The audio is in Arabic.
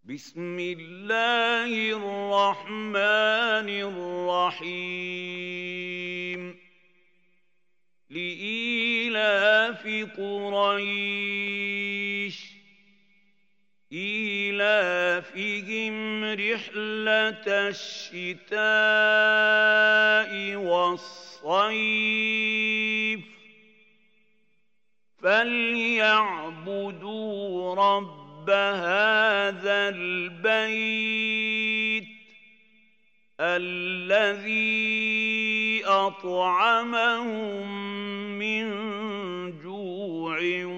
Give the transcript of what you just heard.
بسم الله الرحمن الرحيم لإيلاف قريش إيلافهم رحلة الشتاء والصيف فليعبدوا رب هذا البيت الذي أطعمهم من جوع